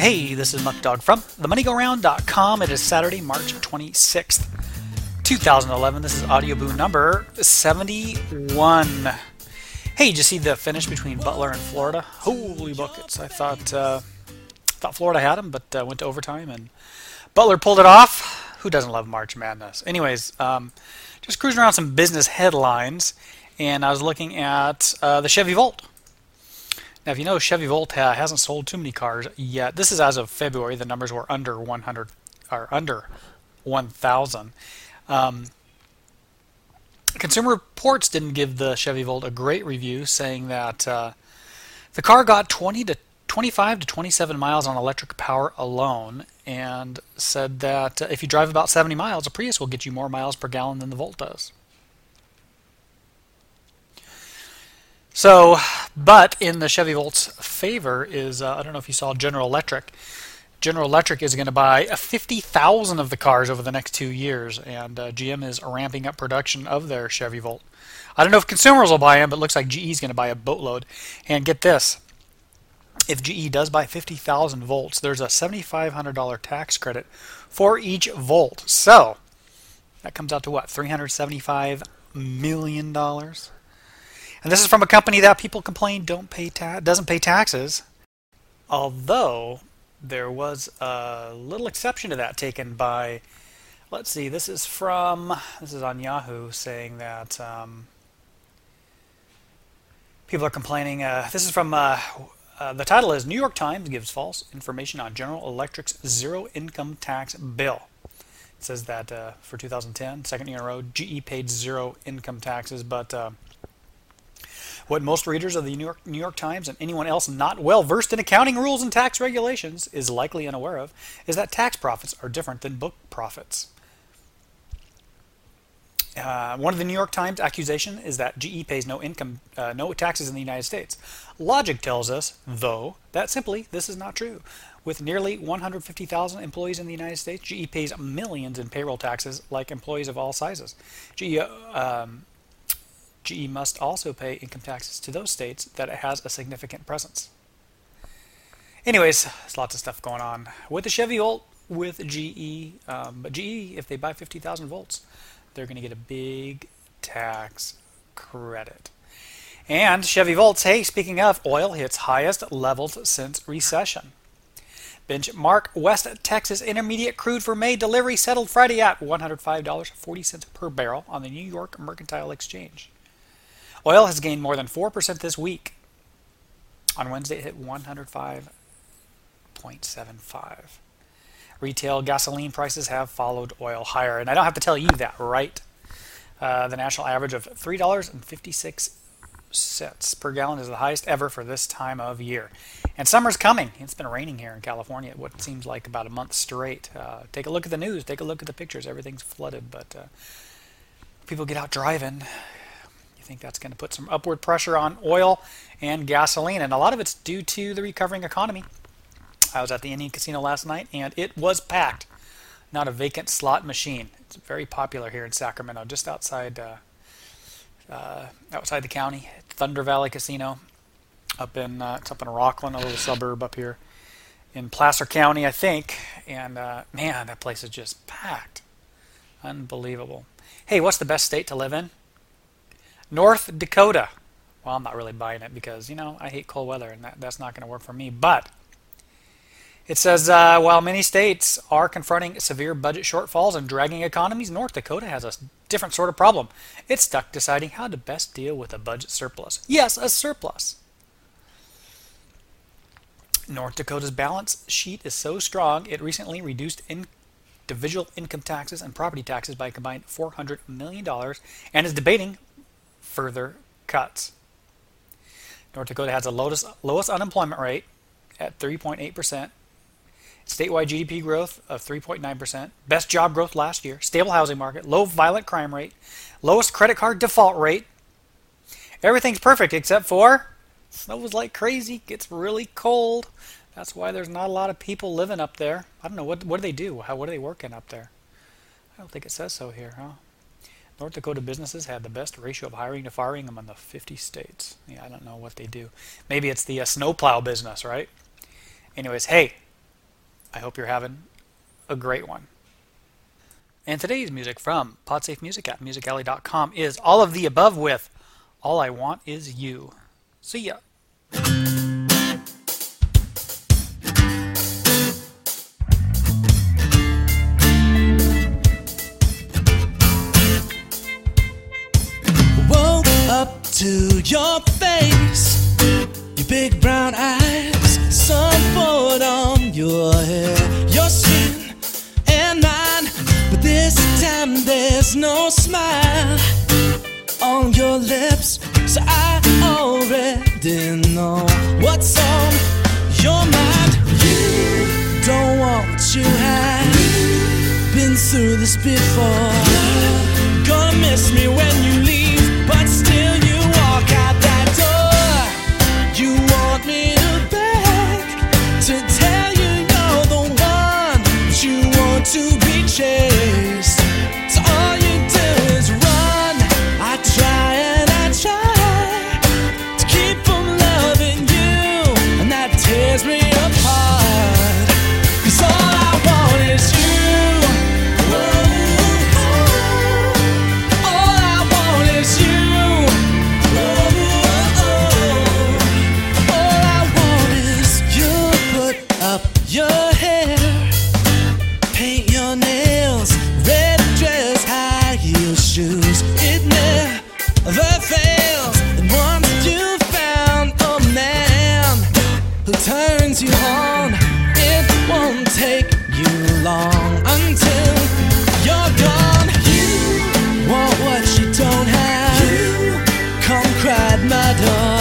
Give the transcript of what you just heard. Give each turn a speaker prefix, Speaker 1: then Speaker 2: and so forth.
Speaker 1: Hey, this is Muckdog from themoneygoround.com. It is Saturday, March 26th, 2011. This is Audio Boom number 71. Hey, did you see the finish between Butler and Florida? Holy buckets. I thought Florida had him, but went to overtime, and Butler pulled it off. Who doesn't love March Madness? Anyways, just cruising around some business headlines, and I was looking at the Chevy Volt. Now, if you know, Chevy Volt hasn't sold too many cars yet. This is as of February. The numbers were under 100 or under 1,000. Consumer Reports didn't give the Chevy Volt a great review, saying that the car got 25 to 27 miles on electric power alone, and said that if you drive about 70 miles, a Prius will get you more miles per gallon than the Volt does. So, but in the Chevy Volt's favor is, I don't know if you saw General Electric. General Electric is going to buy 50,000 of the cars over the next 2 years, and GM is ramping up production of their Chevy Volt. I don't know if consumers will buy them, but it looks like GE is going to buy a boatload. And get this, if GE does buy 50,000 volts, there's a $7,500 tax credit for each volt. So, that comes out to what, $375 million? And this is from a company that people complain doesn't pay taxes. Although there was a little exception to that taken by, let's see, this is on Yahoo, saying that people are complaining. This is from the title is New York Times gives false information on General Electric's zero income tax bill. It says that for 2010, second year in a row, GE paid zero income taxes, but what most readers of the New York Times and anyone else not well versed in accounting rules and tax regulations is likely unaware of is that tax profits are different than book profits. One of the New York Times accusations is that GE pays no taxes in the United States. Logic tells us, though, that simply this is not true. With nearly 150,000 employees in the United States, GE pays millions in payroll taxes like employees of all sizes. GE must also pay income taxes to those states that it has a significant presence. Anyways, there's lots of stuff going on with the Chevy Volt, with GE. But GE, if they buy 50,000 volts, they're going to get a big tax credit. And Chevy Volts, hey, speaking of, oil hits highest levels since recession. Benchmark West Texas Intermediate crude for May delivery settled Friday at $105.40 per barrel on the New York Mercantile Exchange. Oil has gained more than 4% this week. On Wednesday, it hit 105.75. Retail gasoline prices have followed oil higher, and I don't have to tell you that, right? The national average of $3.56 per gallon is the highest ever for this time of year. And summer's coming. It's been raining here in California what seems like about a month straight. Take a look at the news. Take a look at the pictures. Everything's flooded, but people get out driving. I think that's going to put some upward pressure on oil and gasoline, and a lot of it's due to the recovering economy. I was at the Indian Casino last night, and it was packed. Not a vacant slot machine. It's very popular here in Sacramento, just outside the county. Thunder Valley Casino, it's up in Rockland, a little suburb up here in Placer County, I think. And man, that place is just packed. Unbelievable. Hey, what's the best state to live in? North Dakota. Well, I'm not really buying it because, I hate cold weather, and that's not going to work for me. But it says, while many states are confronting severe budget shortfalls and dragging economies, North Dakota has a different sort of problem. It's stuck deciding how to best deal with a budget surplus. Yes, a surplus. North Dakota's balance sheet is so strong, it recently reduced individual income taxes and property taxes by a combined $400 million and is debating further cuts. North Dakota has the lowest unemployment rate at 3.8%, statewide GDP growth of 3.9%, best job growth last year, stable housing market, low violent crime rate, lowest credit card default rate. Everything's perfect except for snows like crazy, gets really cold. That's why there's not a lot of people living up there. I don't know, what do they do? What are they working up there? I don't think it says so here, huh? North Dakota businesses had the best ratio of hiring to firing among the 50 states. Yeah, I don't know what they do. Maybe it's the snowplow business, right? Anyways, hey, I hope you're having a great one. And today's music from PodSafe Music at musicalley.com is All of the Above with All I Want Is You. See ya.
Speaker 2: Woke up to your face, your big brown eyes, sun poured on your hair, your skin and mine, but this time there's no smile on your lips, so I already know what's on your mind. You don't want what you have, been through this before, gonna miss me when you leave, but still you walk out that door. You want me to beg, to tell you you're the one, but you want to be chased, so all you do is run. I try and I try to keep from loving you, and that tears me apart, 'cause all I want is you. Your hair, paint your nails, red dress, high heel shoes. It never fails. And once you found a man who turns you on, it won't take you long until you're gone. You want what you don't have. You come cry at my door.